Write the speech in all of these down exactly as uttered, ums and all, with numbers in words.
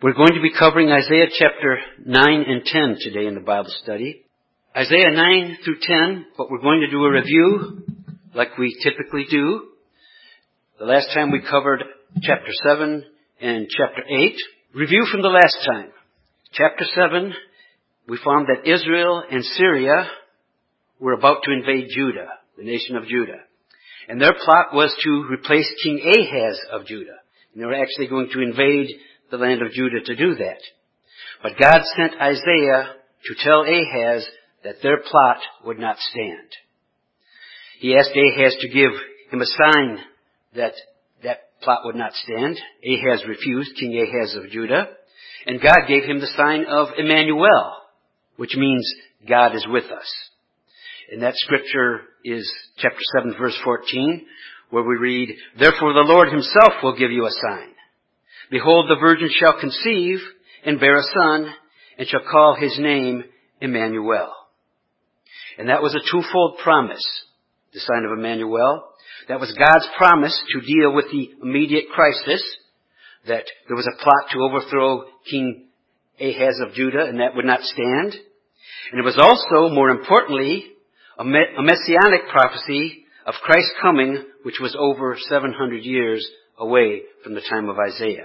We're going to be covering Isaiah chapter nine and ten today in the Bible study. Isaiah nine through ten, but we're going to do a review like we typically do. The last time we covered chapter seven and chapter eight. Review from the last time. Chapter seven, we found that Israel and Syria were about to invade Judah, the nation of Judah. And their plot was to replace King Ahaz of Judah. And they were actually going to invade the land of Judah to do that. But God sent Isaiah to tell Ahaz that their plot would not stand. He asked Ahaz to give him a sign that that plot would not stand. Ahaz refused, King Ahaz of Judah. And God gave him the sign of Emmanuel, which means God is with us. And that scripture is chapter seven, verse fourteen, where we read, "Therefore the Lord himself will give you a sign. Behold, the virgin shall conceive and bear a son, and shall call his name Emmanuel." And that was a twofold promise, the sign of Emmanuel. That was God's promise to deal with the immediate crisis, that there was a plot to overthrow King Ahaz of Judah, and that would not stand. And it was also, more importantly, a messianic prophecy of Christ's coming, which was over seven hundred years away from the time of Isaiah.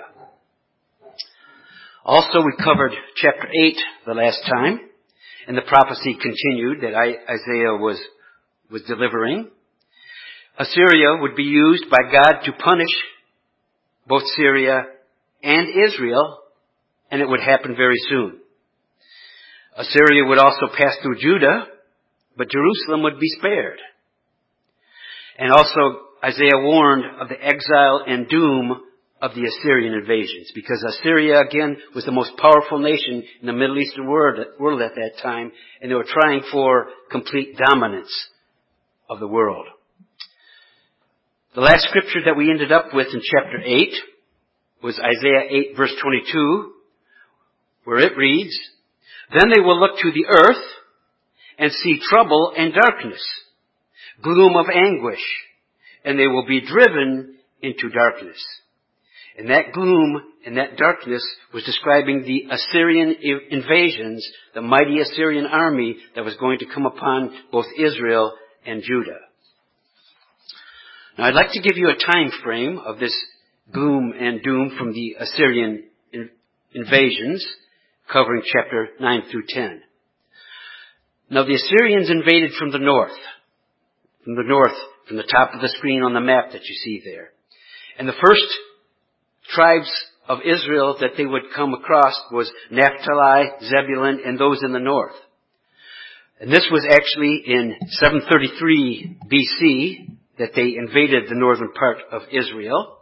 Also, we covered chapter eight the last time, and the prophecy continued that Isaiah was, was delivering. Assyria would be used by God to punish both Syria and Israel, and it would happen very soon. Assyria would also pass through Judah, but Jerusalem would be spared. And also, Isaiah warned of the exile and doom of the Assyrian invasions, because Assyria, again, was the most powerful nation in the Middle Eastern world, world at that time, and they were trying for complete dominance of the world. The last scripture that we ended up with in chapter eight was Isaiah eight, verse twenty-two, where it reads, "Then they will look to the earth and see trouble and darkness, gloom of anguish, and they will be driven into darkness." And that gloom and that darkness was describing the Assyrian invasions, the mighty Assyrian army that was going to come upon both Israel and Judah. Now, I'd like to give you a time frame of this gloom and doom from the Assyrian invasions, covering chapter nine through ten. Now, the Assyrians invaded from the north, from the north, from the top of the screen on the map that you see there. And the first tribes of Israel that they would come across was Naphtali, Zebulun, and those in the north. And this was actually in seven thirty-three B C that they invaded the northern part of Israel.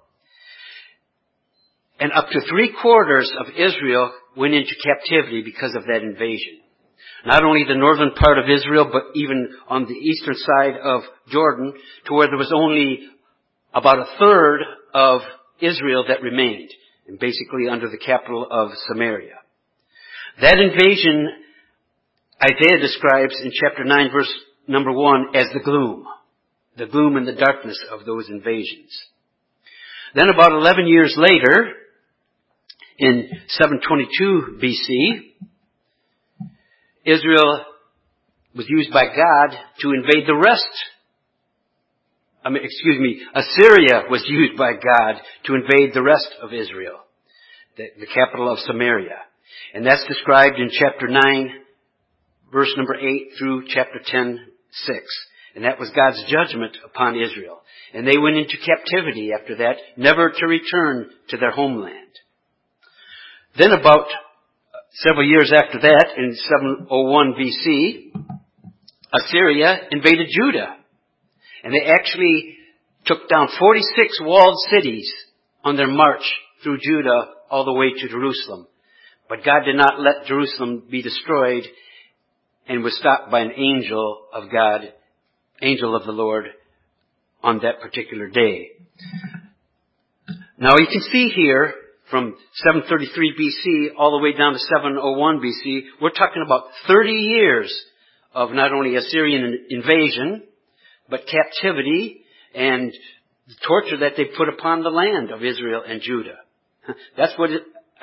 And up to three quarters of Israel went into captivity because of that invasion. Not only the northern part of Israel, but even on the eastern side of Jordan, to where there was only about a third of Israel that remained, and basically under the capital of Samaria. That invasion, Isaiah describes in chapter nine, verse number one, as the gloom. The gloom and the darkness of those invasions. Then about eleven years later, in seven twenty-two B C, Israel was used by God to invade the rest. I mean, excuse me, Assyria was used by God to invade the rest of Israel, the, the capital of Samaria. And that's described in chapter nine, verse number eight through chapter ten, six. And that was God's judgment upon Israel. And they went into captivity after that, never to return to their homeland. Then about several years after that, in seven oh one B C, Assyria invaded Judah. And they actually took down forty-six walled cities on their march through Judah all the way to Jerusalem. But God did not let Jerusalem be destroyed, and was stopped by an angel of God, angel of the Lord, on that particular day. Now you can see here, from seven thirty-three B C all the way down to seven oh one B C, we're talking about thirty years of not only Assyrian invasion, but captivity and the torture that they put upon the land of Israel and Judah. That's what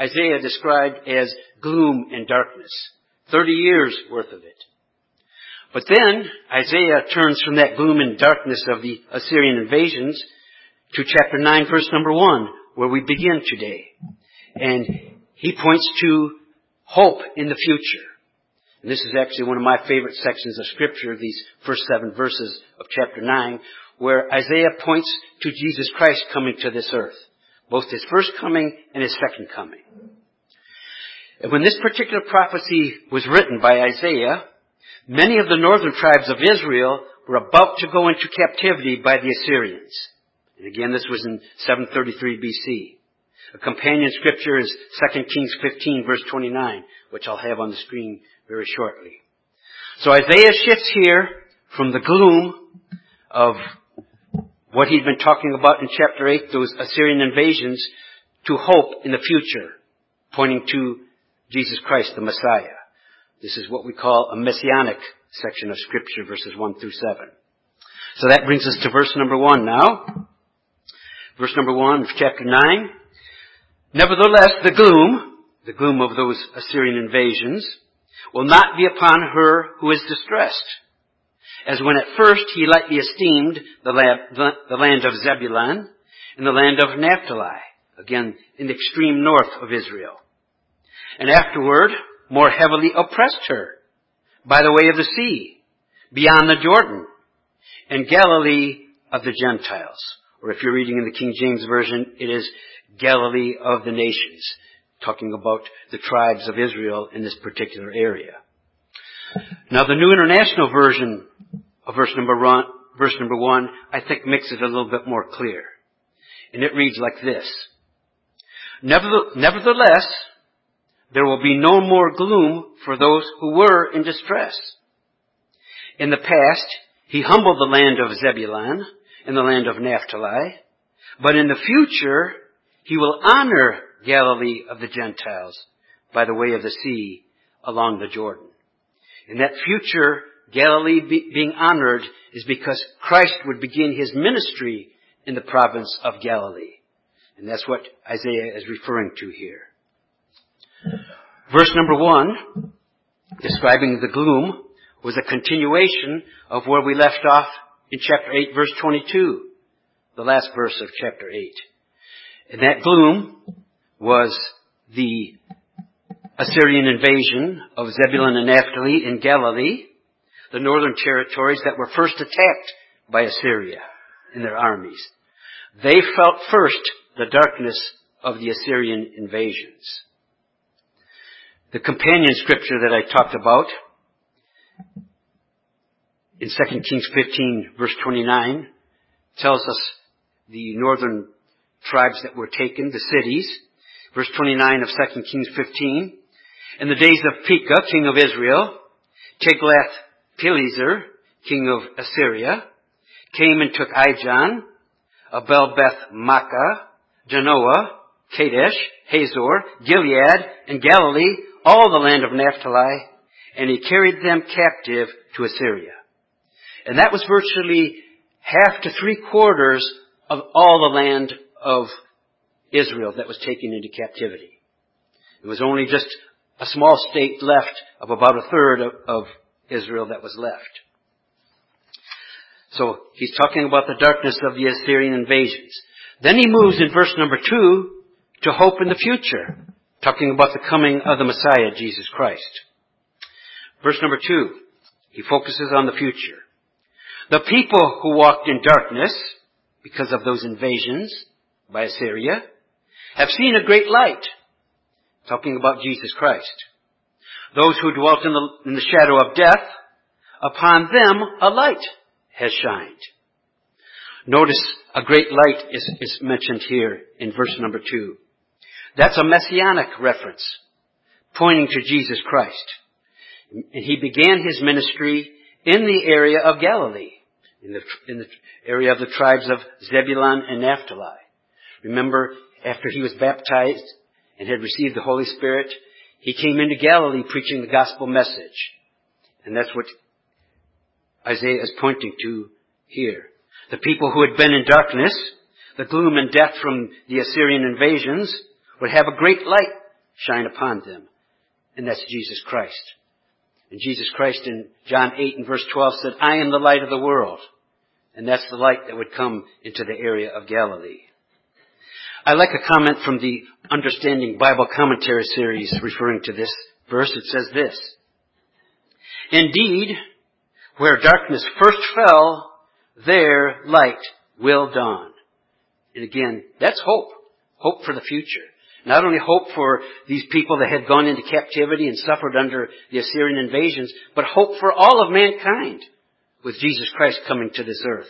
Isaiah described as gloom and darkness. Thirty years worth of it. But then Isaiah turns from that gloom and darkness of the Assyrian invasions to chapter nine, verse number one, where we begin today. And he points to hope in the future. And this is actually one of my favorite sections of Scripture, these first seven verses of chapter nine, where Isaiah points to Jesus Christ coming to this earth, both his first coming and his second coming. And when this particular prophecy was written by Isaiah, many of the northern tribes of Israel were about to go into captivity by the Assyrians. And again, this was in seven thirty-three B C. A companion scripture is Second Kings fifteen, verse twenty-nine, which I'll have on the screen very shortly. So Isaiah shifts here from the gloom of what he'd been talking about in chapter eight, those Assyrian invasions, to hope in the future, pointing to Jesus Christ, the Messiah. This is what we call a messianic section of Scripture, verses one through seven. So that brings us to verse number one now. Verse number one of chapter nine. Nevertheless, the gloom, the gloom of those Assyrian invasions, will not be upon her who is distressed. As when at first he lightly esteemed the land, the, the land of Zebulun and the land of Naphtali, again in the extreme north of Israel. And afterward, more heavily oppressed her by the way of the sea, beyond the Jordan, and Galilee of the Gentiles. Or if you're reading in the King James Version, it is Galilee of the nations, talking about the tribes of Israel in this particular area. Now the New International Version of verse number one, verse number one, I think makes it a little bit more clear. And it reads like this. Nevertheless, there will be no more gloom for those who were in distress. In the past, he humbled the land of Zebulun and the land of Naphtali, but in the future, he will honor Galilee of the Gentiles by the way of the sea along the Jordan. In that future, Galilee be, being honored is because Christ would begin his ministry in the province of Galilee. And that's what Isaiah is referring to here. Verse number one, describing the gloom, was a continuation of where we left off in chapter eight, verse twenty-two, the last verse of chapter eight. And that gloom was the Assyrian invasion of Zebulun and Naphtali in Galilee, the northern territories that were first attacked by Assyria in their armies. They felt first the darkness of the Assyrian invasions. The companion scripture that I talked about in Second Kings fifteen, verse twenty-nine, tells us the northern tribes that were taken, the cities. Verse twenty-nine of Second Kings fifteen. In the days of Pekah, king of Israel, Tiglath-Pileser, king of Assyria, came and took Ijon, Abel-Beth-Maachah, Janoah, Kadesh, Hazor, Gilead, and Galilee, all the land of Naphtali, and he carried them captive to Assyria. And that was virtually half to three quarters of all the land of Israel that was taken into captivity. It was only just a small state left of about a third of, of Israel that was left. So he's talking about the darkness of the Assyrian invasions. Then he moves in verse number two to hope in the future, talking about the coming of the Messiah, Jesus Christ. Verse number two, he focuses on the future. The people who walked in darkness because of those invasions by Assyria have seen a great light, talking about Jesus Christ. Those who dwelt in the, in the shadow of death, upon them a light has shined. Notice a great light is, is mentioned here in verse number two. That's a messianic reference, pointing to Jesus Christ. And he began his ministry in the area of Galilee, in the, in the area of the tribes of Zebulun and Naphtali. Remember, after he was baptized and had received the Holy Spirit, he came into Galilee preaching the gospel message. And that's what Isaiah is pointing to here. The people who had been in darkness, the gloom and death from the Assyrian invasions, would have a great light shine upon them. And that's Jesus Christ. And Jesus Christ in John eight and verse twelve said, I am the light of the world. And that's the light that would come into the area of Galilee. I like a comment from the Understanding Bible Commentary series referring to this verse. It says this, indeed, where darkness first fell, there light will dawn. And again, that's hope. Hope for the future. Not only hope for these people that had gone into captivity and suffered under the Assyrian invasions, but hope for all of mankind with Jesus Christ coming to this earth.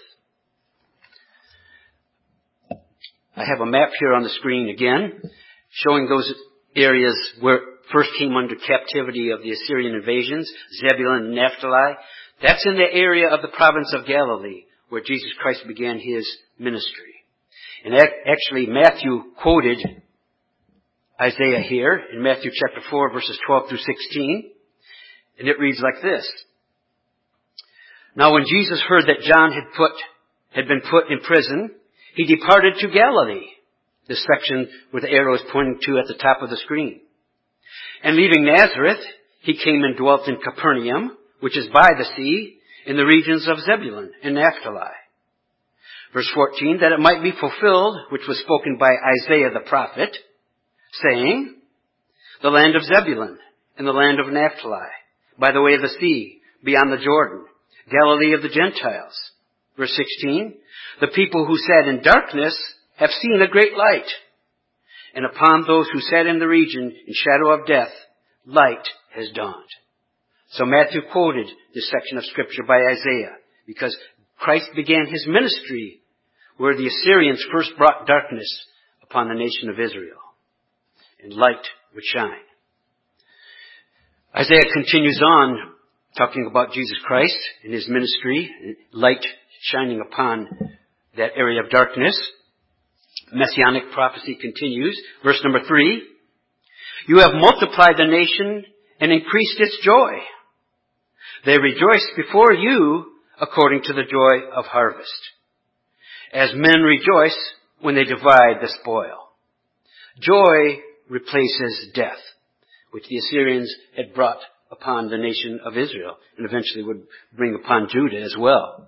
I have a map here on the screen again, showing those areas where first came under captivity of the Assyrian invasions, Zebulun and Naphtali. That's in the area of the province of Galilee, where Jesus Christ began his ministry. And actually, Matthew quoted Isaiah here in Matthew chapter four, verses twelve through sixteen. And it reads like this. Now when Jesus heard that John had put, had been put in prison, he departed to Galilee. This section where the arrow is pointing to at the top of the screen. And leaving Nazareth, he came and dwelt in Capernaum, which is by the sea, in the regions of Zebulun and Naphtali. Verse fourteen, that it might be fulfilled, which was spoken by Isaiah the prophet, saying, the land of Zebulun and the land of Naphtali, by the way of the sea, beyond the Jordan, Galilee of the Gentiles. Verse sixteen, the people who sat in darkness have seen a great light. And upon those who sat in the region in shadow of death, light has dawned. So Matthew quoted this section of scripture by Isaiah because Christ began his ministry where the Assyrians first brought darkness upon the nation of Israel. And light would shine. Isaiah continues on talking about Jesus Christ and his ministry, light shining upon that area of darkness. Messianic prophecy continues. Verse number three. You have multiplied the nation and increased its joy. They rejoice before you according to the joy of harvest, as men rejoice when they divide the spoil. Joy replaces death, which the Assyrians had brought upon the nation of Israel and eventually would bring upon Judah as well.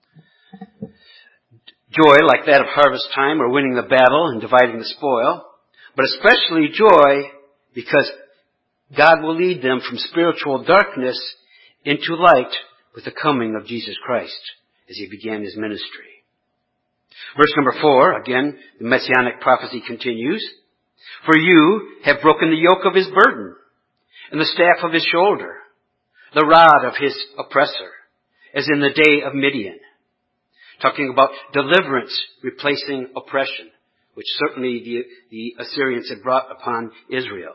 Joy, like that of harvest time or winning the battle and dividing the spoil, but especially joy because God will lead them from spiritual darkness into light with the coming of Jesus Christ as he began his ministry. Verse number four, again, the Messianic prophecy continues. For you have broken the yoke of his burden and the staff of his shoulder, the rod of his oppressor, as in the day of Midian. Talking about deliverance replacing oppression, which certainly the, the Assyrians had brought upon Israel.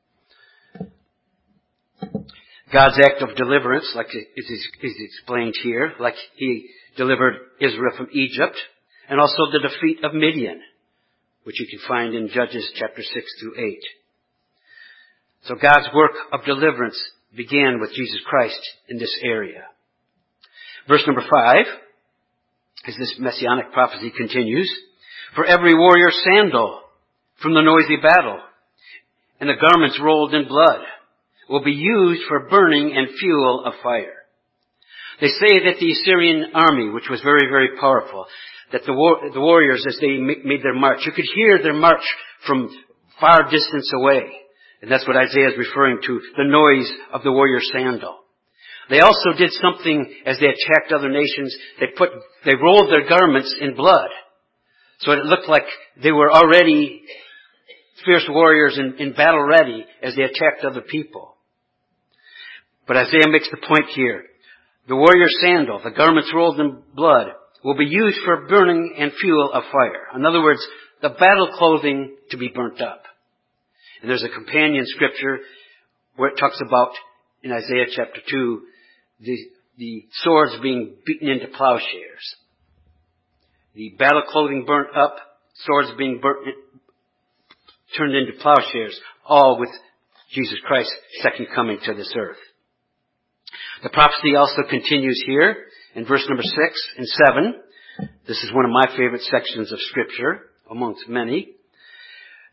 God's act of deliverance, like it is, is explained here, like he delivered Israel from Egypt, and also the defeat of Midian, which you can find in Judges chapter six through eight. So God's work of deliverance began with Jesus Christ in this area. Verse number five, as this messianic prophecy continues, for every warrior's sandal from the noisy battle and the garments rolled in blood will be used for burning and fuel of fire. They say that the Assyrian army, which was very, very powerful, that the, war, the warriors, as they made their march, you could hear their march from far distance away. And that's what Isaiah is referring to, the noise of the warrior's sandal. They also did something as they attacked other nations. They put, they rolled their garments in blood. So it looked like they were already fierce warriors in, in battle ready as they attacked other people. But Isaiah makes the point here. The warrior's sandal, the garments rolled in blood, will be used for burning and fuel of fire. In other words, the battle clothing to be burnt up. And there's a companion scripture where it talks about, in Isaiah chapter two, the, the swords being beaten into plowshares. The battle clothing burnt up, swords being burnt, turned into plowshares, all with Jesus Christ's second coming to this earth. The prophecy also continues here in verse number six and seven. This is one of my favorite sections of Scripture, amongst many.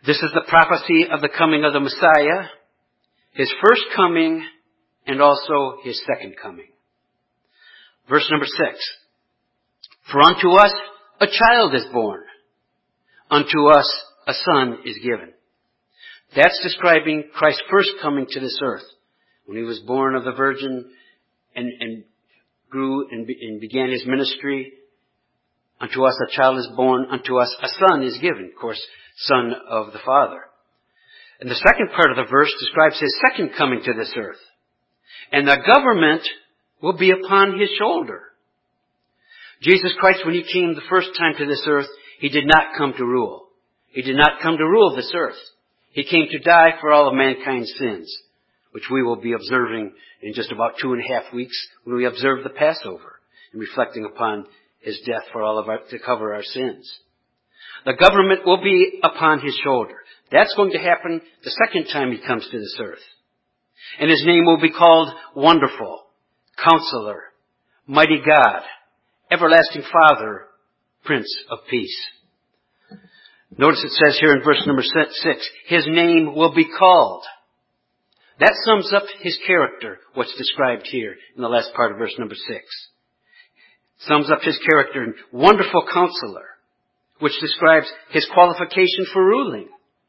This is the prophecy of the coming of the Messiah, his first coming, and also his second coming. Verse number six. For unto us a child is born. Unto us a son is given. That's describing Christ's first coming to this earth. When he was born of the Virgin and, and grew and, be, and began his ministry. Unto us a child is born. Unto us a son is given. Of course, son of the Father. And the second part of the verse describes his second coming to this earth. And the government will be upon his shoulder. Jesus Christ, when he came the first time to this earth, he did not come to rule. He did not come to rule this earth. He came to die for all of mankind's sins, which we will be observing in just about two and a half weeks when we observe the Passover and reflecting upon his death for all of our, to cover our sins. The government will be upon his shoulder. That's going to happen the second time he comes to this earth. And his name will be called Wonderful, Counselor, Mighty God, Everlasting Father, Prince of Peace. Notice it says here in verse number six, his name will be called. That sums up his character, what's described here in the last part of verse number six. Sums up his character in Wonderful Counselor, which describes his qualification for ruling.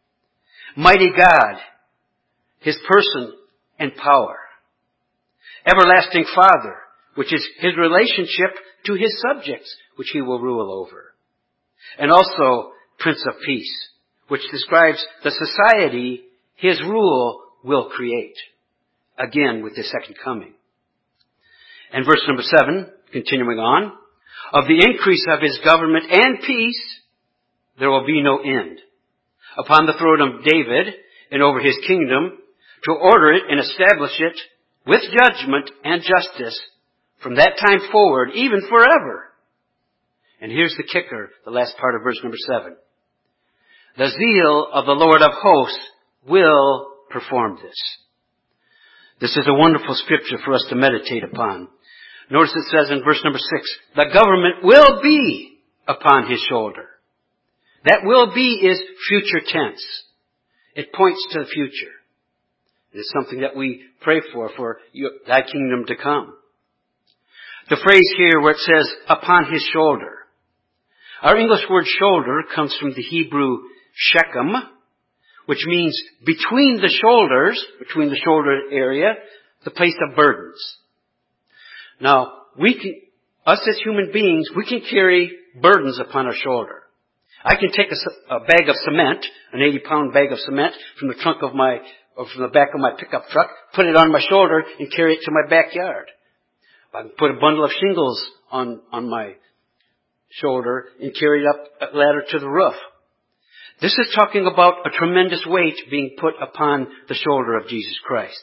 Mighty God, his person and power. Everlasting Father, which is his relationship to his subjects, which he will rule over. And also Prince of Peace, which describes the society his rule will create. Again, with his second coming. And verse number seven, continuing on, of the increase of his government and peace, there will be no end. Upon the throne of David and over his kingdom, to order it and establish it with judgment and justice from that time forward, even forever. And here's the kicker, the last part of verse number seven. The zeal of the Lord of hosts will perform this. This is a wonderful scripture for us to meditate upon. Notice it says in verse number six, the government will be upon his shoulder. That will be is future tense. It points to the future. It is something that we pray for, for thy kingdom to come. The phrase here where it says, upon his shoulder. Our English word shoulder comes from the Hebrew shechem, which means between the shoulders, between the shoulder area, the place of burdens. Now, we can, us as human beings, we can carry burdens upon our shoulder. I can take a, a bag of cement, an eighty pound bag of cement from the trunk of my, or from the back of my pickup truck, put it on my shoulder and carry it to my backyard. I can put a bundle of shingles on, on my shoulder and carry it up a ladder to the roof. This is talking about a tremendous weight being put upon the shoulder of Jesus Christ.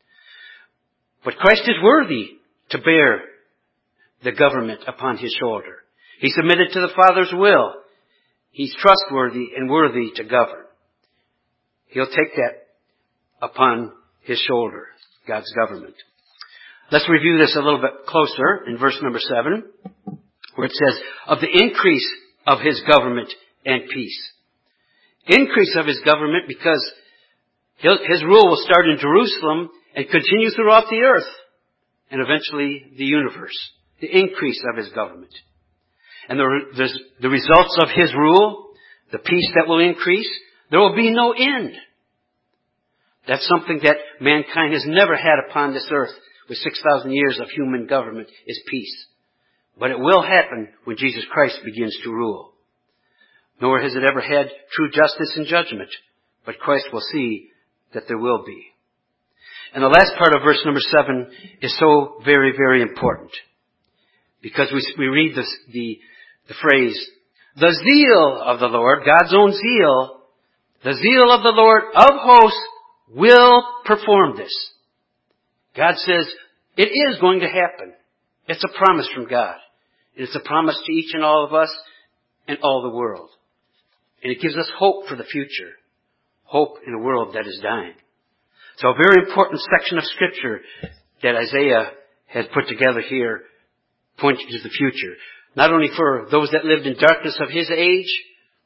But Christ is worthy to bear the government upon his shoulder. He submitted to the Father's will. He's trustworthy and worthy to govern. He'll take that upon his shoulder, God's government. Let's review this a little bit closer in verse number seven, where it says, of the increase of his government and peace. Increase of his government because his rule will start in Jerusalem and continue throughout the earth and eventually the universe. The increase of his government. And the, the, the results of his rule, the peace that will increase, there will be no end. That's something that mankind has never had upon this earth with six thousand years of human government is peace. But it will happen when Jesus Christ begins to rule. Nor has it ever had true justice and judgment. But Christ will see that there will be. And the last part of verse number seven is so very, very important. Because we, we read this, the, the phrase, the zeal of the Lord, God's own zeal, the zeal of the Lord of hosts will perform this. God says, it is going to happen. It's a promise from God. And it's a promise to each and all of us and all the world. And it gives us hope for the future. Hope in a world that is dying. So a very important section of Scripture that Isaiah has put together here pointing to the future. Not only for those that lived in darkness of his age,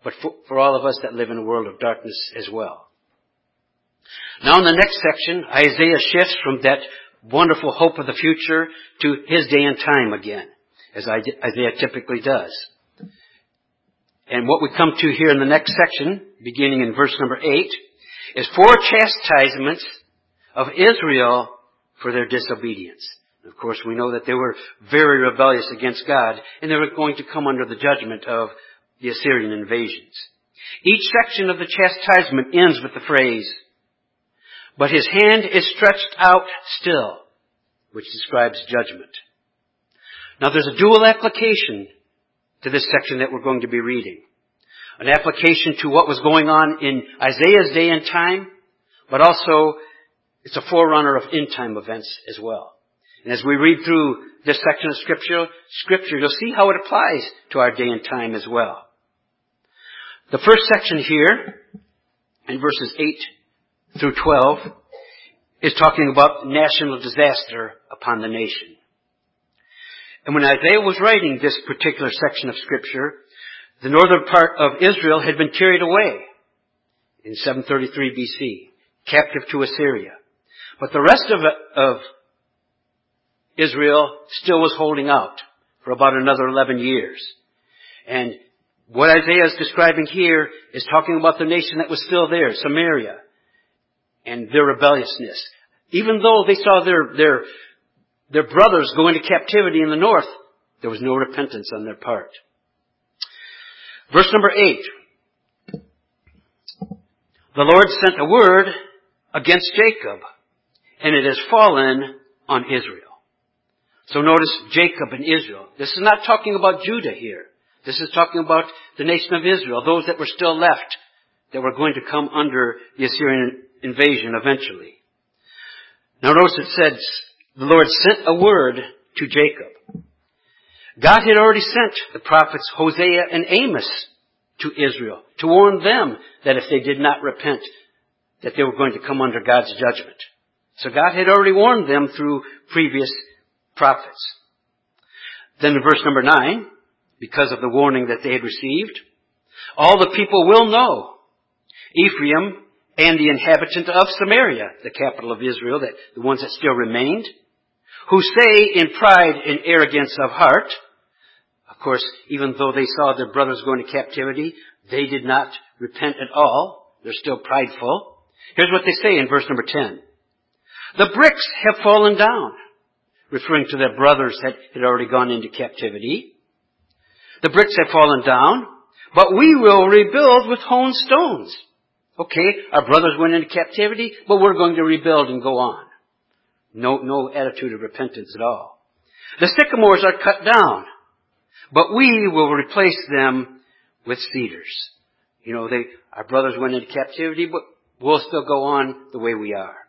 but for, for all of us that live in a world of darkness as well. Now in the next section, Isaiah shifts from that wonderful hope of the future to his day and time again, as Isaiah typically does. And what we come to here in the next section, beginning in verse number eight, is four chastisements of Israel for their disobedience. Of course, we know that they were very rebellious against God, and they were going to come under the judgment of the Assyrian invasions. Each section of the chastisement ends with the phrase, "But his hand is stretched out still," which describes judgment. Now there's a dual application to this section that we're going to be reading. An application to what was going on in Isaiah's day and time, but also it's a forerunner of end-time events as well. And as we read through this section of scripture, scripture, you'll see how it applies to our day and time as well. The first section here, in verses eight through twelve, is talking about national disaster upon the nation. And when Isaiah was writing this particular section of scripture, the northern part of Israel had been carried away in seven thirty-three B C, captive to Assyria. But the rest of, of Israel still was holding out for about another eleven years. And what Isaiah is describing here is talking about the nation that was still there, Samaria, and their rebelliousness. Even though they saw their, their, their brothers go into captivity in the north, there was no repentance on their part. Verse number eight. The Lord sent a word against Jacob, and it has fallen on Israel. So notice Jacob and Israel. This is not talking about Judah here. This is talking about the nation of Israel, those that were still left, that were going to come under the Assyrian invasion eventually. Now notice it says, the Lord sent a word to Jacob. God had already sent the prophets Hosea and Amos to Israel to warn them that if they did not repent, that they were going to come under God's judgment. So God had already warned them through previous prophets. Then in verse number nine, because of the warning that they had received, all the people will know, Ephraim and the inhabitant of Samaria, the capital of Israel, that the ones that still remained, who say in pride and arrogance of heart, of course, even though they saw their brothers go into captivity, they did not repent at all. They're still prideful. Here's what they say in verse number ten. The bricks have fallen down, referring to their brothers that had already gone into captivity. The bricks have fallen down, but we will rebuild with hewn stones. Okay, our brothers went into captivity, but we're going to rebuild and go on. No, no attitude of repentance at all. The sycamores are cut down, but we will replace them with cedars. You know, they, our brothers went into captivity, but we'll still go on the way we are.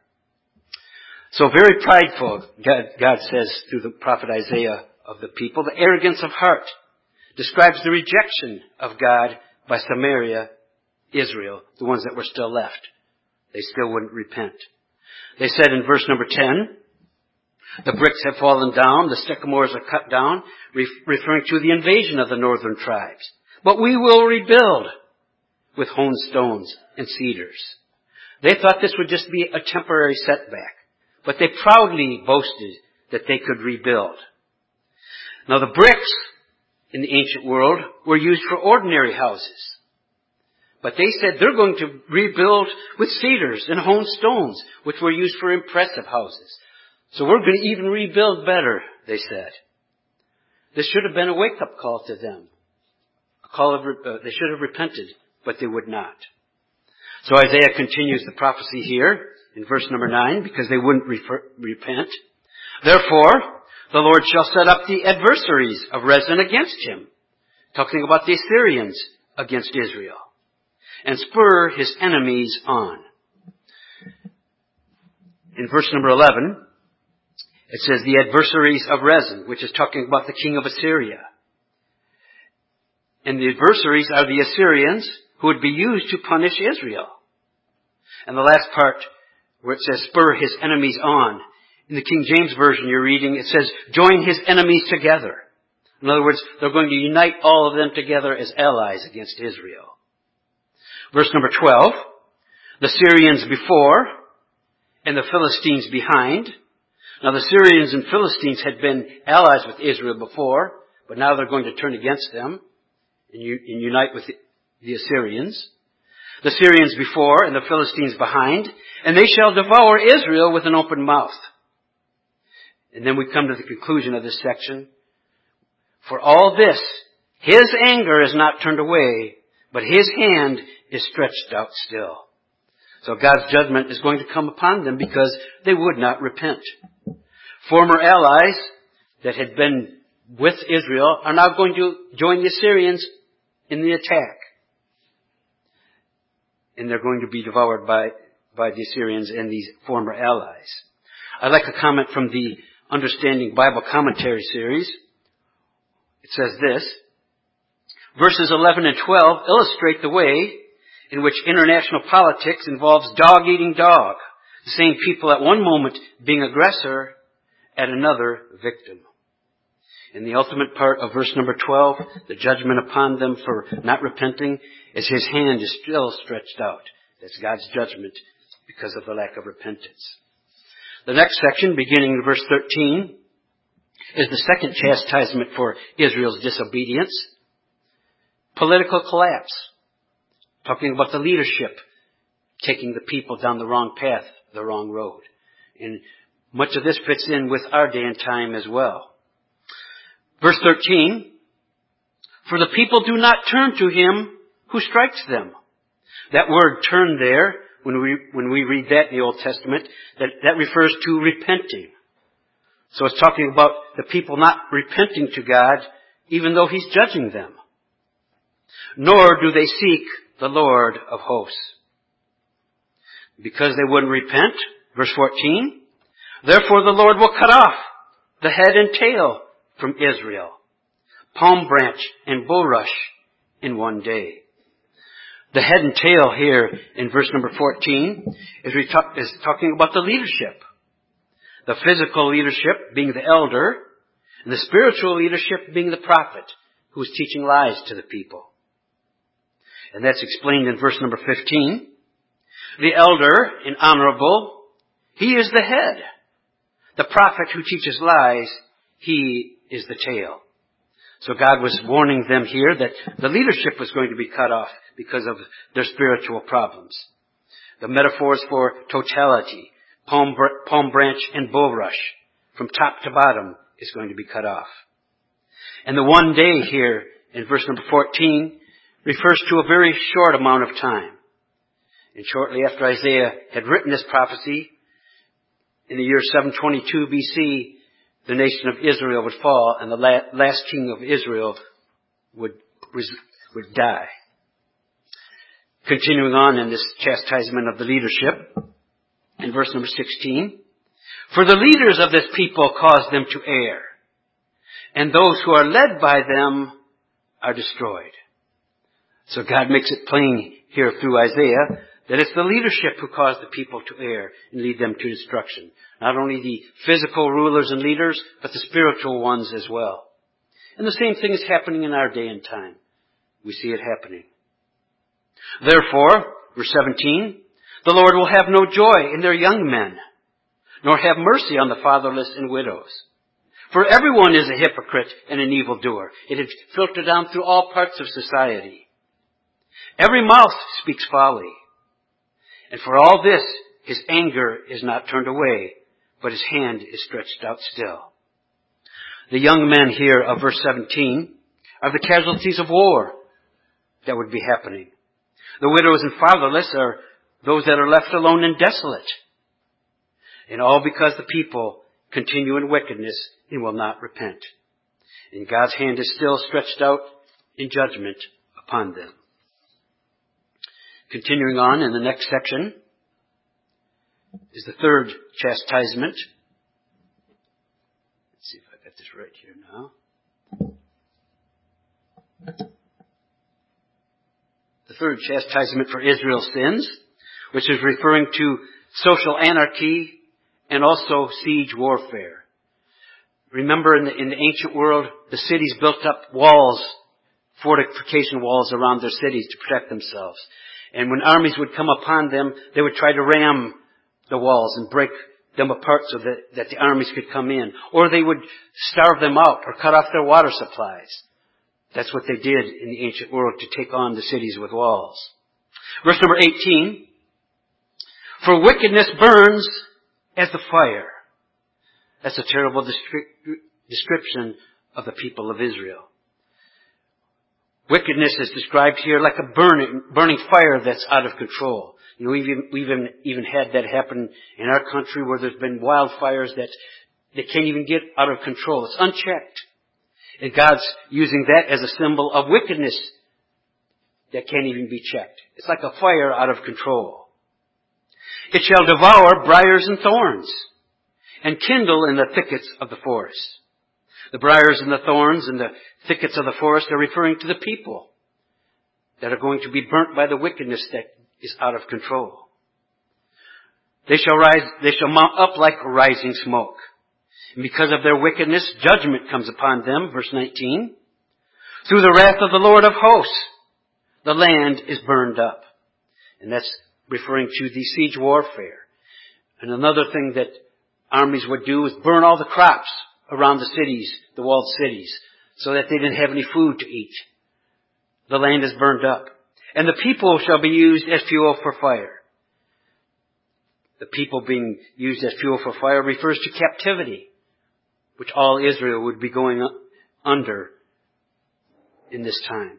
So very prideful, God, God says through the prophet Isaiah of the people. The arrogance of heart describes the rejection of God by Samaria, Israel, the ones that were still left. They still wouldn't repent. They said in verse number ten, the bricks have fallen down, the sycamores are cut down, referring to the invasion of the northern tribes. But we will rebuild with hewn stones and cedars. They thought this would just be a temporary setback, but they proudly boasted that they could rebuild. Now the bricks in the ancient world were used for ordinary houses. But they said they're going to rebuild with cedars and hewn stones, which were used for impressive houses. So we're going to even rebuild better, they said. This should have been a wake-up call to them. A call of, uh, they should have repented, but they would not. So Isaiah continues the prophecy here in verse number nine, because they wouldn't refer, repent. Therefore, the Lord shall set up the adversaries of Rezin against him, talking about the Assyrians against Israel, and spur his enemies on. In verse number eleven, it says the adversaries of Rezin, which is talking about the king of Assyria. And the adversaries are the Assyrians who would be used to punish Israel. And the last part, where it says spur his enemies on. In the King James Version you're reading, it says join his enemies together. In other words, they're going to unite all of them together as allies against Israel. Verse number twelve, the Syrians before and the Philistines behind. Now the Syrians and Philistines had been allies with Israel before, but now they're going to turn against them and, u- and unite with the, the Assyrians. The Syrians before and the Philistines behind, and they shall devour Israel with an open mouth. And then we come to the conclusion of this section. For all this, his anger is not turned away, but his hand is stretched out still. So God's judgment is going to come upon them because they would not repent. Former allies that had been with Israel are now going to join the Assyrians in the attack. And they're going to be devoured by, by the Assyrians and these former allies. I'd like a comment from the Understanding Bible Commentary series. It says this, verses eleven and twelve illustrate the way in which international politics involves dog eating dog, the same people at one moment being aggressor, at another victim. In the ultimate part of verse number twelve, the judgment upon them for not repenting is his hand is still stretched out. That's God's judgment because of the lack of repentance. The next section, beginning in verse thirteen, is the second chastisement for Israel's disobedience. Political collapse. Talking about the leadership taking the people down the wrong path, the wrong road. And much of this fits in with our day and time as well. Verse thirteen, for the people do not turn to him who strikes them. That word turn there, when we, when we read that in the Old Testament, that, that refers to repenting. So it's talking about the people not repenting to God, even though he's judging them. Nor do they seek the Lord of hosts. Because they wouldn't repent, verse fourteen, therefore the Lord will cut off the head and tail from Israel, palm branch and bulrush in one day. The head and tail here in verse number fourteen is, we talk, is talking about the leadership. The physical leadership being the elder, and the spiritual leadership being the prophet who is teaching lies to the people. And that's explained in verse number fifteen. The elder and honorable, he is the head. The prophet who teaches lies, he is the tail. So God was warning them here that the leadership was going to be cut off because of their spiritual problems. The metaphors for totality, palm, palm branch and bulrush, from top to bottom, is going to be cut off. And the one day here in verse number fourteen refers to a very short amount of time. And shortly after Isaiah had written this prophecy, in the year seven twenty-two B C, the nation of Israel would fall and the last king of Israel would, would die. Continuing on in this chastisement of the leadership, in verse number sixteen, for the leaders of this people cause them to err, and those who are led by them are destroyed. So God makes it plain here through Isaiah that it's the leadership who cause the people to err and lead them to destruction. Not only the physical rulers and leaders, but the spiritual ones as well. And the same thing is happening in our day and time. We see it happening. Therefore, verse seventeen, the Lord will have no joy in their young men, nor have mercy on the fatherless and widows. For everyone is a hypocrite and an evildoer. It has filtered down through all parts of society. Every mouth speaks folly. And for all this, his anger is not turned away, but his hand is stretched out still. The young men here of verse seventeen are the casualties of war that would be happening. The widows and fatherless are those that are left alone and desolate. And all because the people continue in wickedness and will not repent. And God's hand is still stretched out in judgment upon them. Continuing on in the next section is the third chastisement. Let's see if I got this right here now. The third chastisement for Israel's sins, which is referring to social anarchy and also siege warfare. Remember in the, in the ancient world, the cities built up walls, fortification walls around their cities to protect themselves. And when armies would come upon them, they would try to ram the walls and break them apart so that, that the armies could come in. Or they would starve them out or cut off their water supplies. That's what they did in the ancient world to take on the cities with walls. Verse number eighteen. For wickedness burns as the fire. That's a terrible descri- description of the people of Israel. Wickedness is described here like a burning, burning fire that's out of control. You know, we've even, we've even, even had that happen in our country where there's been wildfires that they can't even get out of control. It's unchecked. And God's using that as a symbol of wickedness that can't even be checked. It's like a fire out of control. It shall devour briars and thorns and kindle in the thickets of the forest. The briars and the thorns and the thickets of the forest are referring to the people that are going to be burnt by the wickedness that is out of control. They shall rise, they shall mount up like rising smoke. And because of their wickedness, judgment comes upon them. Verse nineteen. Through the wrath of the Lord of hosts, the land is burned up. And that's referring to the siege warfare. And another thing that armies would do is burn all the crops around the cities, the walled cities, so that they didn't have any food to eat. The land is burned up. And the people shall be used as fuel for fire. The people being used as fuel for fire refers to captivity, which all Israel would be going under in this time.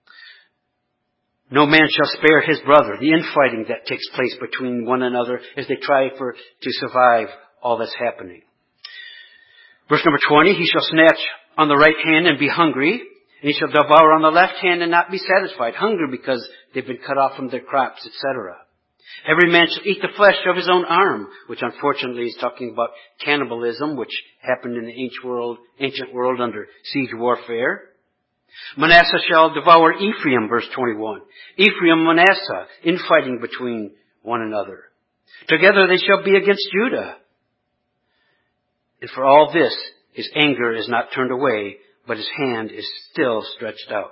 No man shall spare his brother. The infighting that takes place between one another as they try for to survive all that's happening. Verse number twenty, he shall snatch on the right hand and be hungry, and he shall devour on the left hand and not be satisfied. Hungry because they've been cut off from their crops, et cetera. Every man shall eat the flesh of his own arm, which unfortunately is talking about cannibalism, which happened in the ancient world, ancient world under siege warfare. Manasseh shall devour Ephraim, verse twenty-one. Ephraim, Manasseh, infighting between one another. Together they shall be against Judah. And for all this, his anger is not turned away, but his hand is still stretched out.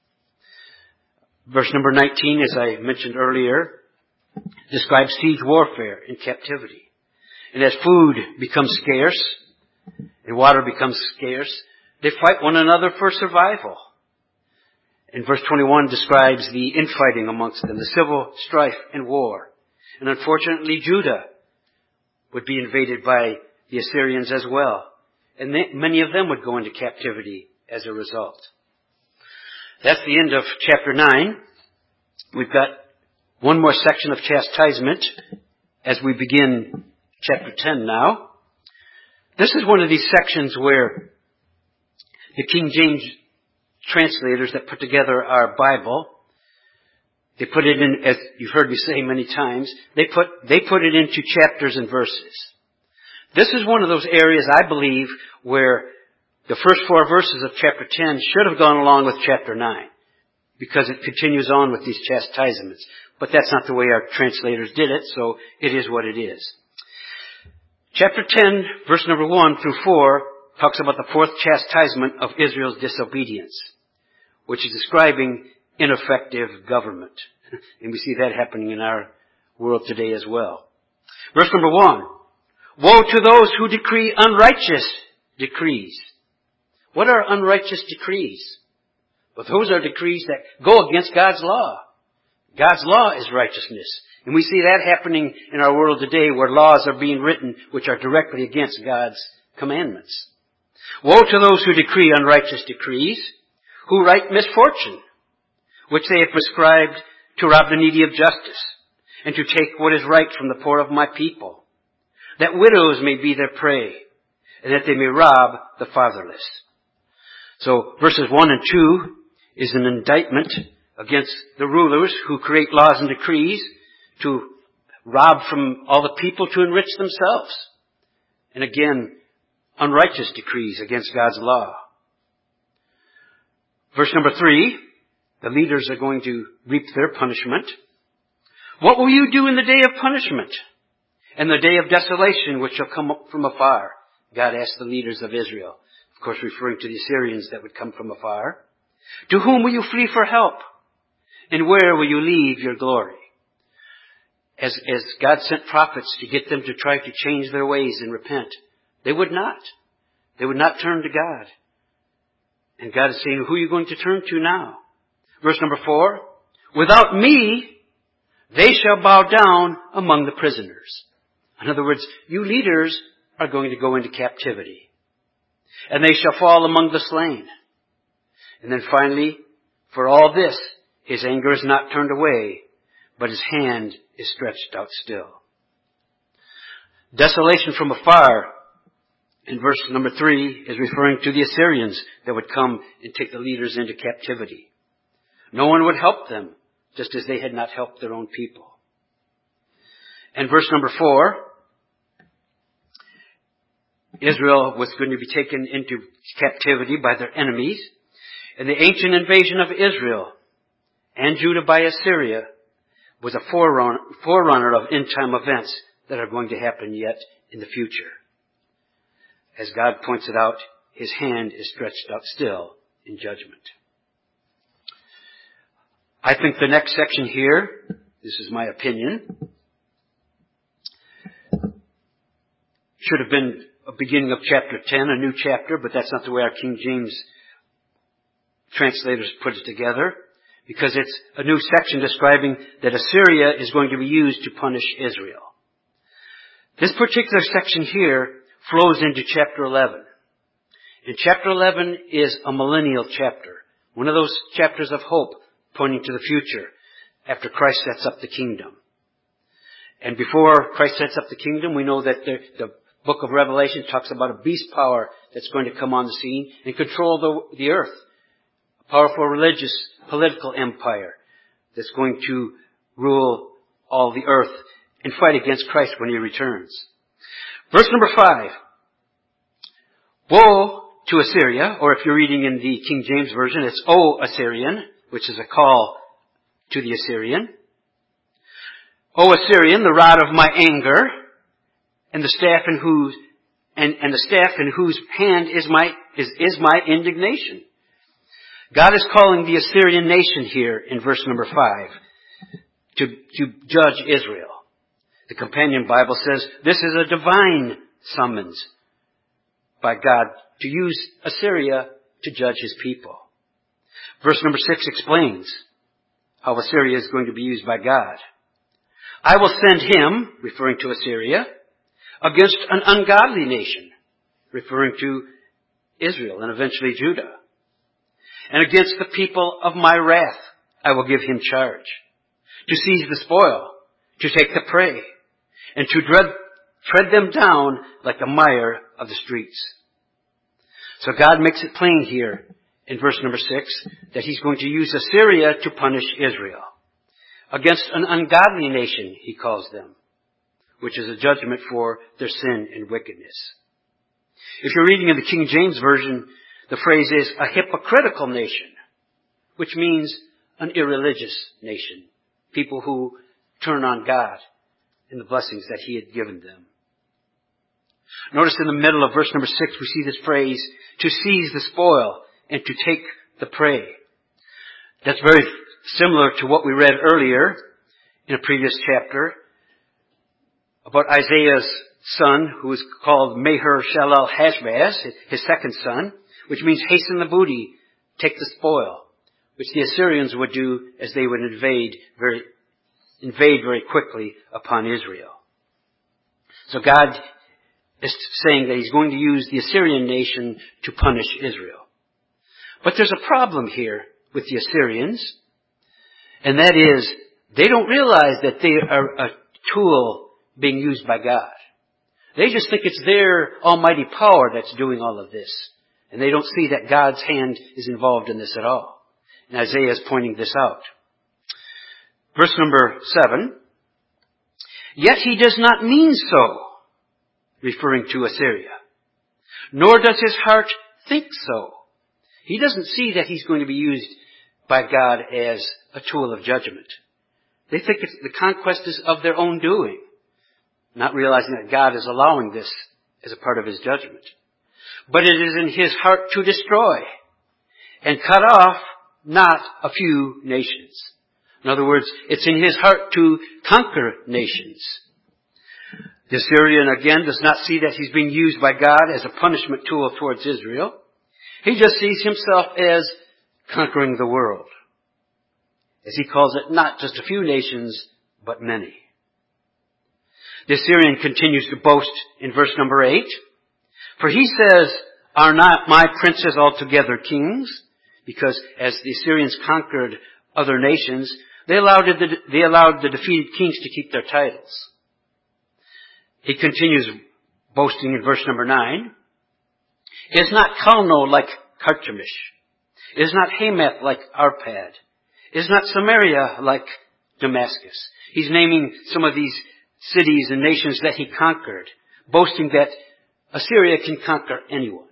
Verse number nineteen, as I mentioned earlier, describes siege warfare in captivity. And as food becomes scarce and water becomes scarce, they fight one another for survival. And verse twenty-one describes the infighting amongst them, the civil strife and war. And unfortunately, Judah would be invaded by the Assyrians as well. And they, many of them would go into captivity as a result. That's the end of chapter nine. We've got one more section of chastisement as we begin chapter ten now. This is one of these sections where the King James translators that put together our Bible, they put it in, as you've heard me say many times, they put, they put it into chapters and verses. This is one of those areas, I believe, where the first four verses of chapter ten should have gone along with chapter nine, because it continues on with these chastisements. But that's not the way our translators did it, so it is what it is. Chapter ten, verse number one through four, talks about the fourth chastisement of Israel's disobedience, which is describing ineffective government. And we see that happening in our world today as well. Verse number one, woe to those who decree unrighteous decrees. What are unrighteous decrees? Well, those are decrees that go against God's law. God's law is righteousness. And we see that happening in our world today where laws are being written which are directly against God's commandments. Woe to those who decree unrighteous decrees, who write misfortune, which they have prescribed to rob the needy of justice, and to take what is right from the poor of my people, that widows may be their prey, and that they may rob the fatherless. So verses one and two is an indictment against the rulers who create laws and decrees to rob from all the people to enrich themselves. And again, unrighteous decrees against God's law. Verse number three, the leaders are going to reap their punishment. What will you do in the day of punishment and the day of desolation which shall come up from afar? God asked the leaders of Israel, of course referring to the Assyrians that would come from afar. To whom will you flee for help? And where will you leave your glory? As, as God sent prophets to get them to try to change their ways and repent, they would not. They would not turn to God. And God is saying, who are you going to turn to now? Verse number four, without me, they shall bow down among the prisoners. In other words, you leaders are going to go into captivity. And they shall fall among the slain. And then finally, for all this, his anger is not turned away, but his hand is stretched out still. Desolation from afar, in verse number three, is referring to the Assyrians that would come and take the leaders into captivity. No one would help them, just as they had not helped their own people. And verse number four, Israel was going to be taken into captivity by their enemies. And the ancient invasion of Israel and Judah by Assyria was a forerunner, forerunner of end-time events that are going to happen yet in the future. As God points it out, his hand is stretched out still in judgment. I think the next section here, this is my opinion, should have been a beginning of chapter ten, a new chapter, but that's not the way our King James translators put it together, because it's a new section describing that Assyria is going to be used to punish Israel. This particular section here flows into chapter eleven. And chapter eleven is a millennial chapter, one of those chapters of hope pointing to the future after Christ sets up the kingdom. And before Christ sets up the kingdom, we know that the, the book of Revelation talks about a beast power that's going to come on the scene and control the, the earth. A powerful religious, political empire that's going to rule all the earth and fight against Christ when he returns. Verse number five. Woe to Assyria, or if you're reading in the King James Version, it's O Assyrian, which is a call to the Assyrian. O Assyrian, the rod of my anger, and the staff in whose and, and the staff in whose hand is my is, is my indignation. God is calling the Assyrian nation here in verse number five to, to judge Israel. The Companion Bible says this is a divine summons by God to use Assyria to judge his people. Verse number six explains how Assyria is going to be used by God. I will send him, referring to Assyria, against an ungodly nation, referring to Israel and eventually Judah. And against the people of my wrath, I will give him charge, to seize the spoil, to take the prey, and to tread, tread them down like the mire of the streets. So God makes it plain here in verse number six that he's going to use Assyria to punish Israel. Against an ungodly nation, he calls them, which is a judgment for their sin and wickedness. If you're reading in the King James Version, the phrase is a hypocritical nation, which means an irreligious nation. People who turn on God and the blessings that he had given them. Notice in the middle of verse number six, we see this phrase, to seize the spoil and to take the prey. That's very similar to what we read earlier in a previous chapter about Isaiah's son, who is called Maher-shalal-Hashbaz, his second son, which means hasten the booty, take the spoil, which the Assyrians would do as they would invade very, invade very quickly upon Israel. So God is saying that he's going to use the Assyrian nation to punish Israel. But there's a problem here with the Assyrians, and that is they don't realize that they are a tool being used by God. They just think it's their almighty power that's doing all of this. And they don't see that God's hand is involved in this at all. And Isaiah is pointing this out. Verse number seven. Yet he does not mean so, referring to Assyria. Nor does his heart think so. He doesn't see that he's going to be used by God as a tool of judgment. They think it's, the conquest is of their own doing, not realizing that God is allowing this as a part of his judgment. But it is in his heart to destroy and cut off not a few nations. In other words, it's in his heart to conquer nations. The Assyrian, again, does not see that he's being used by God as a punishment tool towards Israel. He just sees himself as conquering the world. As he calls it, not just a few nations, but many. The Assyrian continues to boast in verse number eight. For he says, are not my princes altogether kings? Because as the Assyrians conquered other nations, they allowed the, they allowed the defeated kings to keep their titles. He continues boasting in verse number nine. Is not Calno like Carchemish? Is not Hamath like Arpad? Is not Samaria like Damascus? He's naming some of these cities and nations that he conquered, boasting that Assyria can conquer anyone.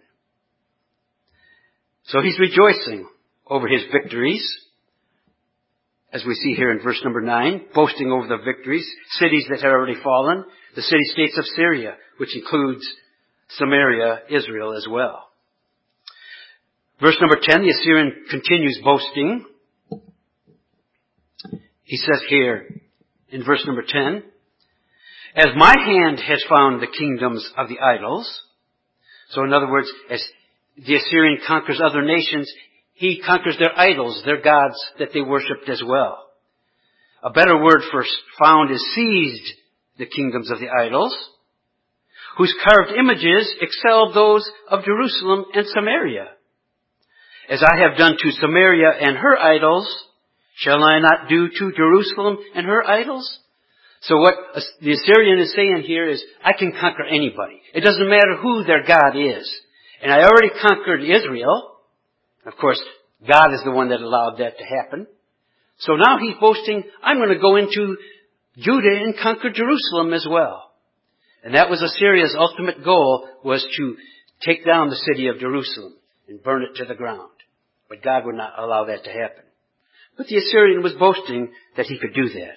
So he's rejoicing over his victories, as we see here in verse number nine, boasting over the victories, cities that had already fallen, the city-states of Syria, which includes Samaria, Israel as well. Verse number ten, the Assyrian continues boasting. He says here in verse number ten, as my hand has found the kingdoms of the idols. So in other words, as the Assyrian conquers other nations, he conquers their idols, their gods that they worshipped as well. A better word for found is seized the kingdoms of the idols, whose carved images excelled those of Jerusalem and Samaria. As I have done to Samaria and her idols, shall I not do to Jerusalem and her idols? So what the Assyrian is saying here is, I can conquer anybody. It doesn't matter who their God is. And I already conquered Israel. Of course, God is the one that allowed that to happen. So now he's boasting, I'm going to go into Judah and conquer Jerusalem as well. And that was Assyria's ultimate goal, was to take down the city of Jerusalem and burn it to the ground. But God would not allow that to happen. But the Assyrian was boasting that he could do that.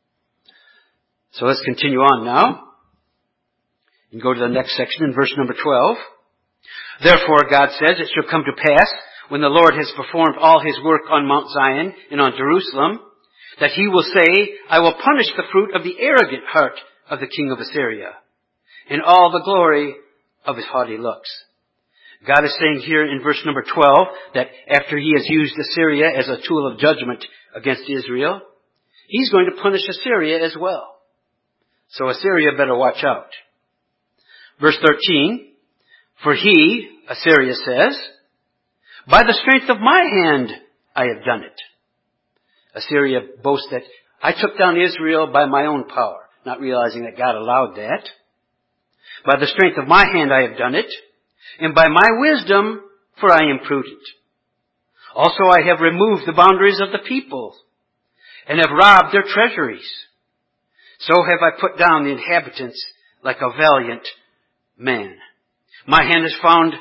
So let's continue on now and go to the next section in verse number twelve. Therefore, God says, it shall come to pass, when the Lord has performed all his work on Mount Zion and on Jerusalem, that he will say, I will punish the fruit of the arrogant heart of the king of Assyria, and all the glory of his haughty looks. God is saying here in verse number twelve that after he has used Assyria as a tool of judgment against Israel, he's going to punish Assyria as well. So Assyria better watch out. Verse thirteen, for he, Assyria says, by the strength of my hand I have done it. Assyria boasts that I took down Israel by my own power, not realizing that God allowed that. By the strength of my hand I have done it, and by my wisdom, for I am prudent. Also I have removed the boundaries of the people, and have robbed their treasuries. So have I put down the inhabitants like a valiant man. My hand has found,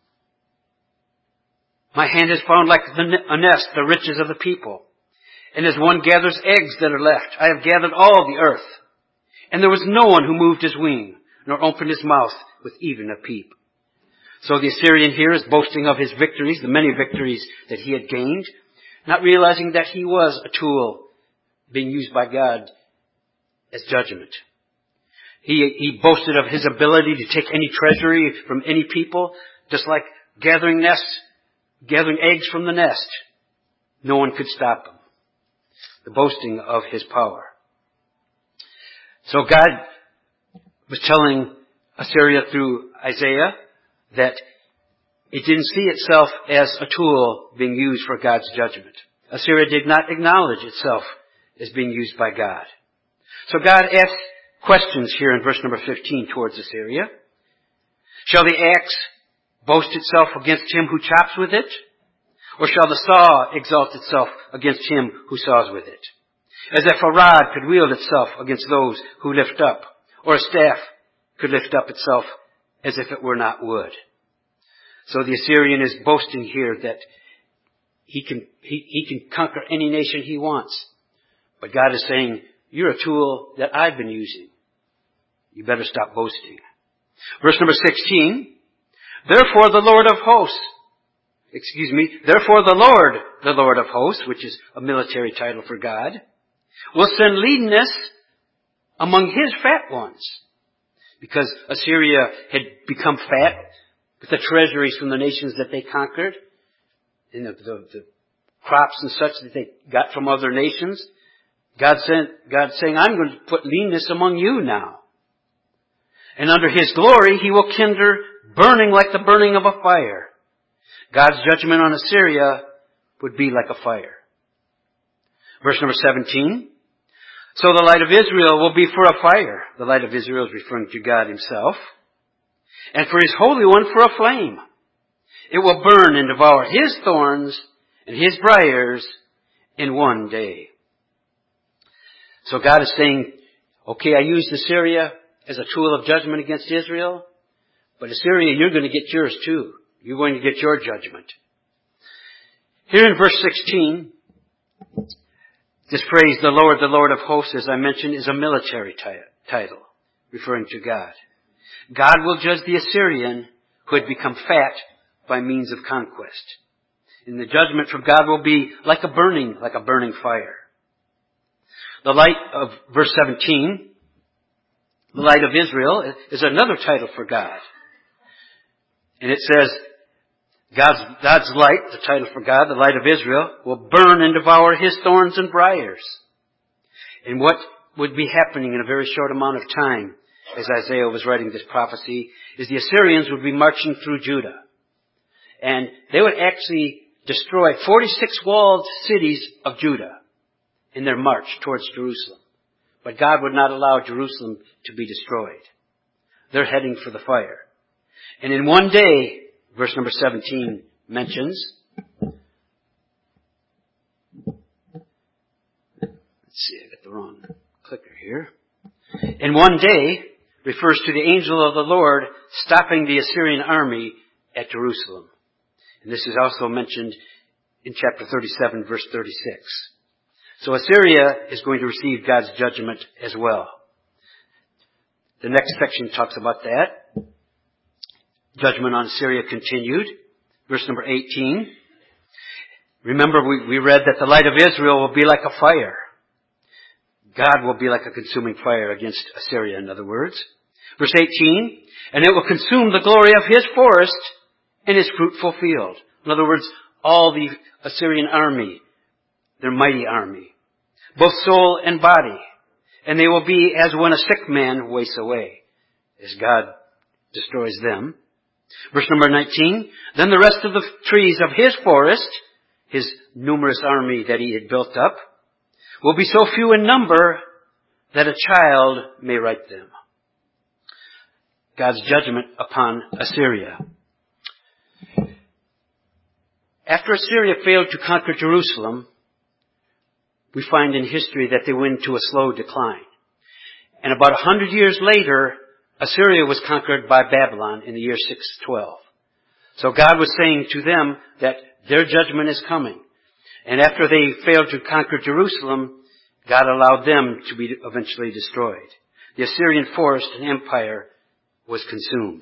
my hand has found like a nest the riches of the people. And as one gathers eggs that are left, I have gathered all the earth. And there was no one who moved his wing, nor opened his mouth with even a peep. So the Assyrian here is boasting of his victories, the many victories that he had gained, not realizing that he was a tool being used by God as judgment. He, he boasted of his ability to take any treasury from any people, just like gathering nests, gathering eggs from the nest. No one could stop him. The boasting of his power. So God was telling Assyria through Isaiah that it didn't see itself as a tool being used for God's judgment. Assyria did not acknowledge itself as being used by God. So God asks questions here in verse number fifteen towards Assyria. Shall the axe boast itself against him who chops with it? Or shall the saw exalt itself against him who saws with it? As if a rod could wield itself against those who lift up, or a staff could lift up itself as if it were not wood. So the Assyrian is boasting here that he can, he, he can conquer any nation he wants. But God is saying, you're a tool that I've been using. You better stop boasting. Verse number sixteen. Therefore the Lord of hosts, excuse me, therefore the Lord, the Lord of hosts, which is a military title for God, will send leanness among his fat ones. Because Assyria had become fat with the treasuries from the nations that they conquered, and the, the, the crops and such that they got from other nations. God sent, God saying, I'm going to put leanness among you now. And under his glory, he will kindle burning like the burning of a fire. God's judgment on Assyria would be like a fire. Verse number seventeen. So the light of Israel will be for a fire. The light of Israel is referring to God himself. And for his Holy One for a flame. It will burn and devour his thorns and his briars in one day. So God is saying, okay, I used Assyria as a tool of judgment against Israel, but Assyria, you're going to get yours too. You're going to get your judgment. Here in verse sixteen, this phrase, the Lord, the Lord of hosts, as I mentioned, is a military t- title, referring to God. God will judge the Assyrian who had become fat by means of conquest. And the judgment from God will be like a burning, like a burning fire. The light of verse seventeen, the light of Israel, is another title for God. And it says, God's, God's light, the title for God, the light of Israel, will burn and devour his thorns and briars. And what would be happening in a very short amount of time, as Isaiah was writing this prophecy, is the Assyrians would be marching through Judah. And they would actually destroy forty-six walled cities of Judah in their march towards Jerusalem. But God would not allow Jerusalem to be destroyed. They're heading for the fire. And in one day, verse number seventeen mentions, let's see, I got the wrong clicker here. In one day refers to the angel of the Lord stopping the Assyrian army at Jerusalem. And this is also mentioned in chapter thirty-seven, verse thirty-six. So Assyria is going to receive God's judgment as well. The next section talks about that. Judgment on Assyria continued. Verse number eighteen. Remember, we, we read that the light of Israel will be like a fire. God will be like a consuming fire against Assyria, in other words. Verse eighteen. And it will consume the glory of his forest and his fruitful field. In other words, all the Assyrian army, their mighty army, both soul and body. And they will be as when a sick man wastes away, as God destroys them. Verse number nineteen, then the rest of the trees of his forest, his numerous army that he had built up, will be so few in number that a child may write them. God's judgment upon Assyria. After Assyria failed to conquer Jerusalem, we find in history that they went into a slow decline. And about a hundred years later, Assyria was conquered by Babylon in the year six twelve. So God was saying to them that their judgment is coming. And after they failed to conquer Jerusalem, God allowed them to be eventually destroyed. The Assyrian forest and empire was consumed.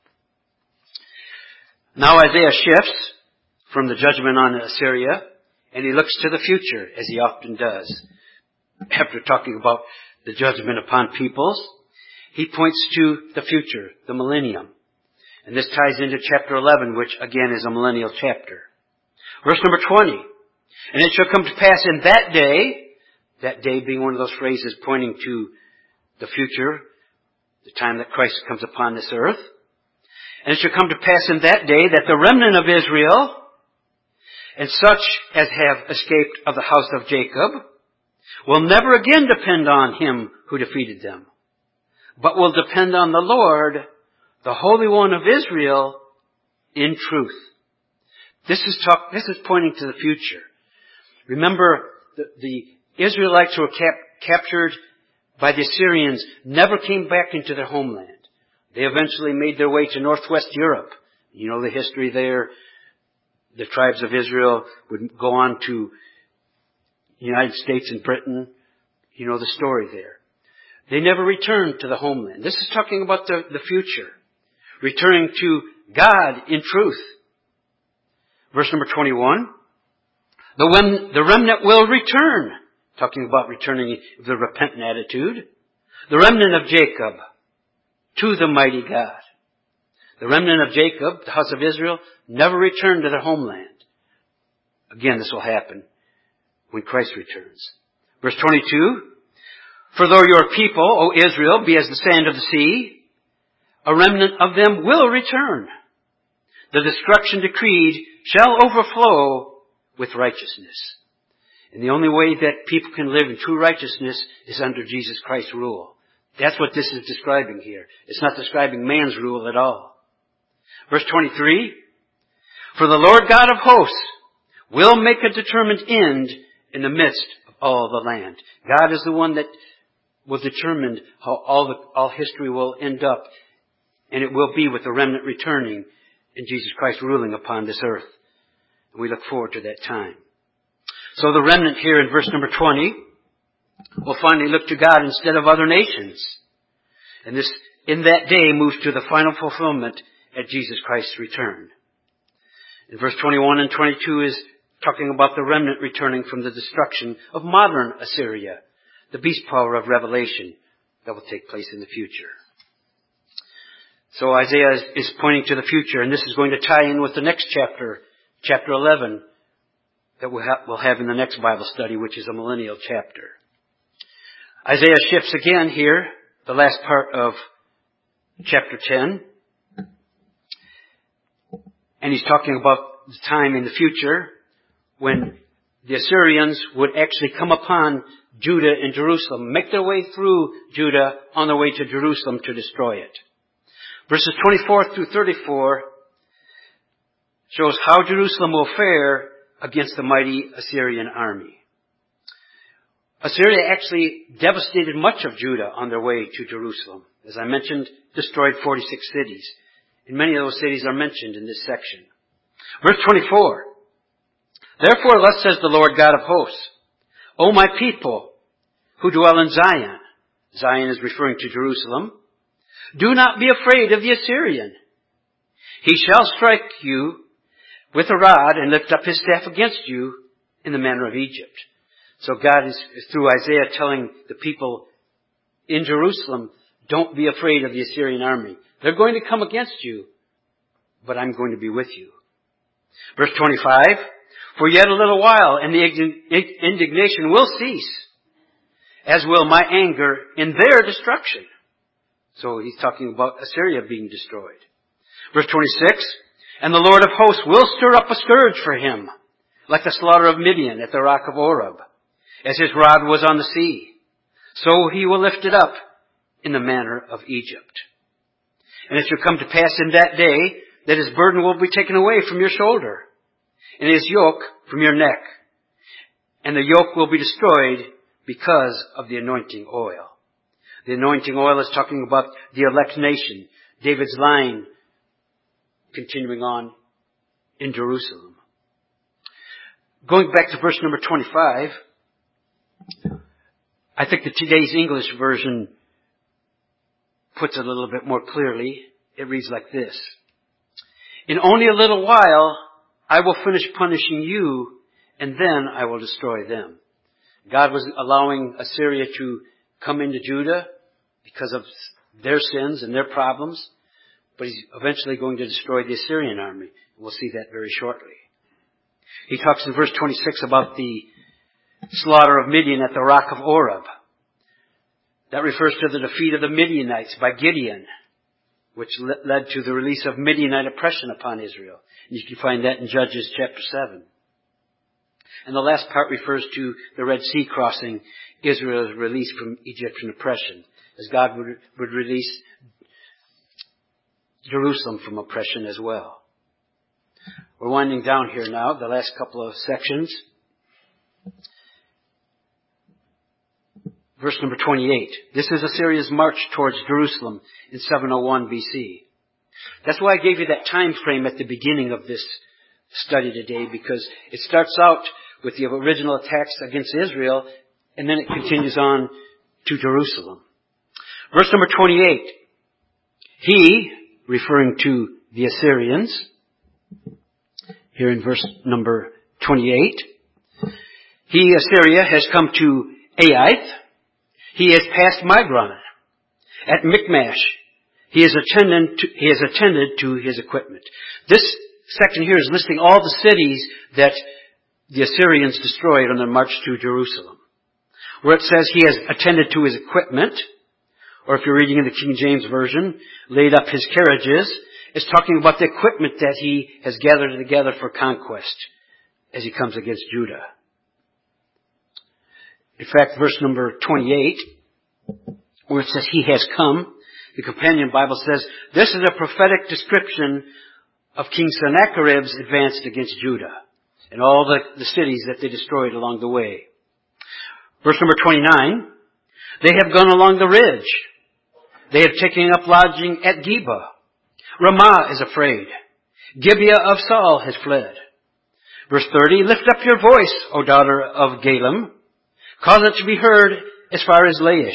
Now Isaiah shifts from the judgment on Assyria, and he looks to the future, as he often does. After talking about the judgment upon peoples, he points to the future, the millennium. And this ties into chapter eleven, which again is a millennial chapter. Verse number twenty. And it shall come to pass in that day, that day being one of those phrases pointing to the future, the time that Christ comes upon this earth. And it shall come to pass in that day that the remnant of Israel, and such as have escaped of the house of Jacob, will never again depend on him who defeated them, but will depend on the Lord, the Holy One of Israel, in truth. This is talk, this is pointing to the future. Remember, the, the Israelites who were cap, captured by the Assyrians never came back into their homeland. They eventually made their way to northwest Europe. You know the history there. The tribes of Israel would go on to the United States and Britain. You know the story there. They never returned to the homeland. This is talking about the, the future. Returning to God in truth. Verse number twenty-one. The, rem- the remnant will return. Talking about returning the repentant attitude. The remnant of Jacob to the mighty God. The remnant of Jacob, the house of Israel, never returned to their homeland. Again, this will happen when Christ returns. Verse twenty-two. For though your people, O Israel, be as the sand of the sea, a remnant of them will return. The destruction decreed shall overflow with righteousness. And the only way that people can live in true righteousness is under Jesus Christ's rule. That's what this is describing here. It's not describing man's rule at all. Verse twenty-three. For the Lord God of hosts will make a determined end in the midst of all the land. God is the one that will determine how all the, all history will end up. And it will be with the remnant returning and Jesus Christ ruling upon this earth. And we look forward to that time. So the remnant here in verse number twenty will finally look to God instead of other nations. And this, in that day, moves to the final fulfillment at Jesus Christ's return. In verse twenty-one and twenty-two is talking about the remnant returning from the destruction of modern Assyria, the beast power of Revelation that will take place in the future. So Isaiah is, is pointing to the future, and this is going to tie in with the next chapter, chapter eleven, that we'll have, we'll have in the next Bible study, which is a millennial chapter. Isaiah shifts again here, the last part of chapter ten. And he's talking about the time in the future when the Assyrians would actually come upon Judah and Jerusalem, make their way through Judah on their way to Jerusalem to destroy it. Verses twenty-four through thirty-four shows how Jerusalem will fare against the mighty Assyrian army. Assyria actually devastated much of Judah on their way to Jerusalem. As I mentioned, destroyed forty-six cities. And many of those cities are mentioned in this section. Verse twenty-four. Therefore, thus says the Lord God of hosts, O my people who dwell in Zion. Zion is referring to Jerusalem. Do not be afraid of the Assyrian. He shall strike you with a rod and lift up his staff against you in the manner of Egypt. So God is, is through Isaiah telling the people in Jerusalem, don't be afraid of the Assyrian army. They're going to come against you, but I'm going to be with you. Verse twenty-five, for yet a little while and the indignation will cease, as will my anger in their destruction. So he's talking about Assyria being destroyed. Verse twenty-six, and the Lord of hosts will stir up a scourge for him, like the slaughter of Midian at the rock of Oreb, as his rod was on the sea. So he will lift it up in the manner of Egypt. And it shall come to pass in that day that his burden will be taken away from your shoulder, and his yoke from your neck. And the yoke will be destroyed because of the anointing oil. The anointing oil is talking about the elect nation, David's line continuing on in Jerusalem. Going back to verse number twenty-five, I think that today's English version puts it a little bit more clearly. It reads like this. In only a little while, I will finish punishing you, and then I will destroy them. God was allowing Assyria to come into Judah because of their sins and their problems, but he's eventually going to destroy the Assyrian army. We'll see that very shortly. He talks in verse twenty-six about the slaughter of Midian at the rock of Oreb. That refers to the defeat of the Midianites by Gideon, which led to the release of Midianite oppression upon Israel. And you can find that in Judges chapter seven. And the last part refers to the Red Sea crossing, Israel's release from Egyptian oppression, as God would, would release Jerusalem from oppression as well. We're winding down here now, the last couple of sections. Verse number twenty-eight. This is Assyria's march towards Jerusalem in seven oh one B C. That's why I gave you that time frame at the beginning of this study today, because it starts out with the original attacks against Israel, and then it continues on to Jerusalem. Verse number twenty-eight. He, referring to the Assyrians, here in verse number twenty-eight. He, Assyria, has come to Aiath. He has passed Migron. At Michmash, he has attended to, he has attended to his equipment. This section here is listing all the cities that the Assyrians destroyed on their march to Jerusalem. Where it says he has attended to his equipment, or if you're reading in the King James Version, laid up his carriages, it's talking about the equipment that he has gathered together for conquest as he comes against Judah. In fact, verse number twenty-eight, where it says he has come, the Companion Bible says, this is a prophetic description of King Sennacherib's advance against Judah and all the, the cities that they destroyed along the way. Verse number twenty-nine, they have gone along the ridge. They have taken up lodging at Geba. Ramah is afraid. Gibeah of Saul has fled. Verse thirty, lift up your voice, O daughter of Galem. Cause it to be heard as far as Laish.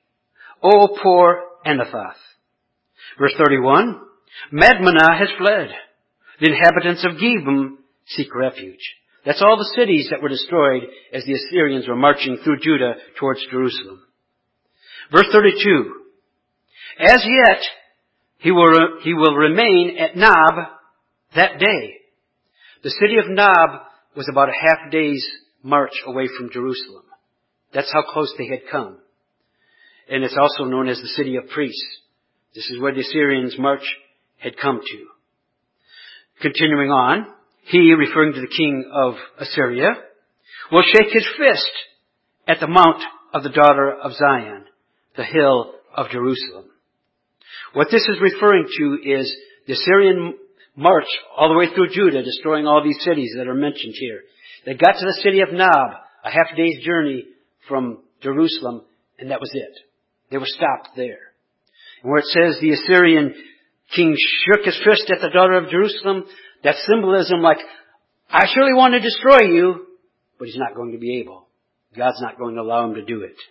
O poor Anathoth. Verse thirty-one, Madmenah has fled. The inhabitants of Gebim seek refuge. That's all the cities that were destroyed as the Assyrians were marching through Judah towards Jerusalem. Verse thirty-two, as yet he will, he will remain at Nob that day. The city of Nob was about a half day's march away from Jerusalem. That's how close they had come. And it's also known as the city of priests. This is where the Assyrians' march had come to. Continuing on, he, referring to the king of Assyria, will shake his fist at the mount of the daughter of Zion, the hill of Jerusalem. What this is referring to is the Assyrian march all the way through Judah, destroying all these cities that are mentioned here. They got to the city of Nob, a half day's journey from Jerusalem, and that was it. They were stopped there. And where it says the Assyrian king shook his fist at the daughter of Jerusalem, that symbolism like, I surely want to destroy you, but he's not going to be able. God's not going to allow him to do it.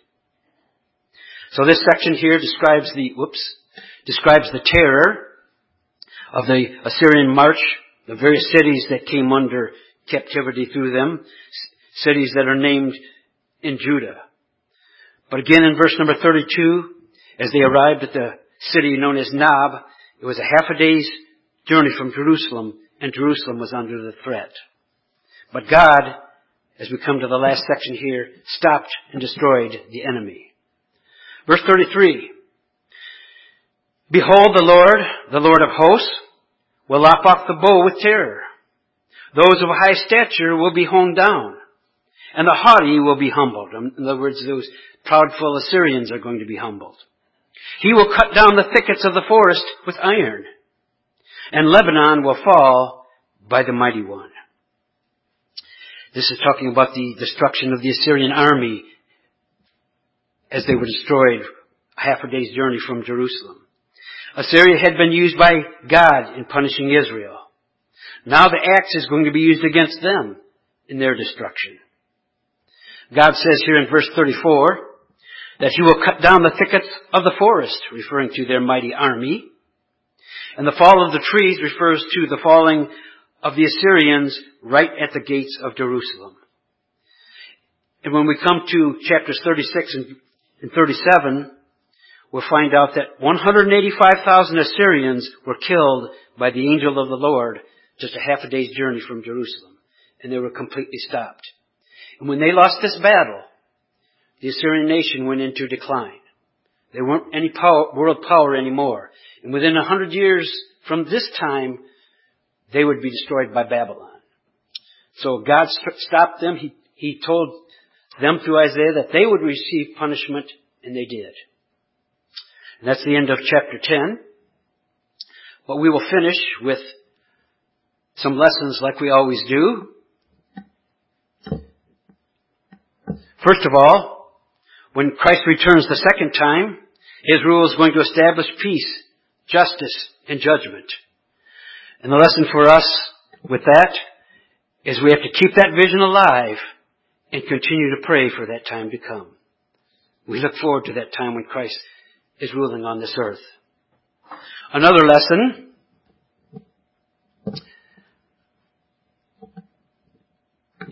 So this section here describes the, whoops, describes the terror of the Assyrian march, the various cities that came under captivity through them, cities that are named in Judah. But again in verse number thirty-two, as they arrived at the city known as Nob, it was a half a day's journey from Jerusalem, and Jerusalem was under the threat. But God, as we come to the last section here, stopped and destroyed the enemy. Verse thirty-three, behold, the Lord, the Lord of hosts, will lop off the bow with terror. Those of high stature will be hewn down, and the haughty will be humbled. In other words, those proudful Assyrians are going to be humbled. He will cut down the thickets of the forest with iron, and Lebanon will fall by the mighty one. This is talking about the destruction of the Assyrian army as they were destroyed half a day's journey from Jerusalem. Assyria had been used by God in punishing Israel. Now the axe is going to be used against them in their destruction. God says here in verse thirty-four that he will cut down the thickets of the forest, referring to their mighty army. And the fall of the trees refers to the falling of the Assyrians right at the gates of Jerusalem. And when we come to chapters thirty-six and thirty-seven, we'll find out that one hundred eighty-five thousand Assyrians were killed by the angel of the Lord just a half a day's journey from Jerusalem. And they were completely stopped. And when they lost this battle, the Assyrian nation went into decline. They weren't any power, world power anymore. And within a hundred years from this time, they would be destroyed by Babylon. So God st- stopped them. He, he told them through Isaiah that they would receive punishment, and they did. And that's the end of chapter ten. But we will finish with some lessons like we always do. First of all, when Christ returns the second time, his rule is going to establish peace, justice, and judgment. And the lesson for us with that is we have to keep that vision alive and continue to pray for that time to come. We look forward to that time when Christ is ruling on this earth. Another lesson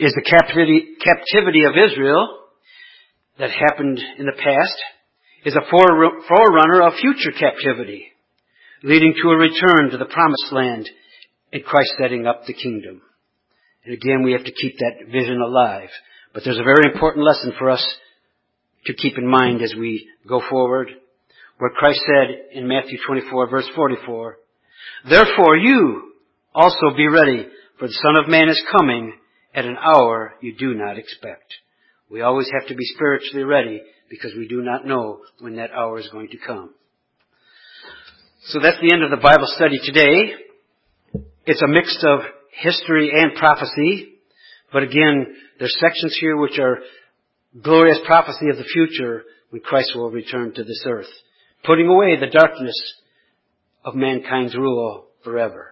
is the captivity, captivity of Israel that happened in the past, is a forerunner of future captivity, leading to a return to the promised land and Christ setting up the kingdom. And again, we have to keep that vision alive. But there's a very important lesson for us to keep in mind as we go forward, where Christ said in Matthew twenty-four, verse forty-four, "Therefore you also be ready, for the Son of Man is coming at an hour you do not expect." We always have to be spiritually ready because we do not know when that hour is going to come. So that's the end of the Bible study today. It's a mix of history and prophecy. But again, there's sections here which are glorious prophecy of the future when Christ will return to this earth, putting away the darkness of mankind's rule forever.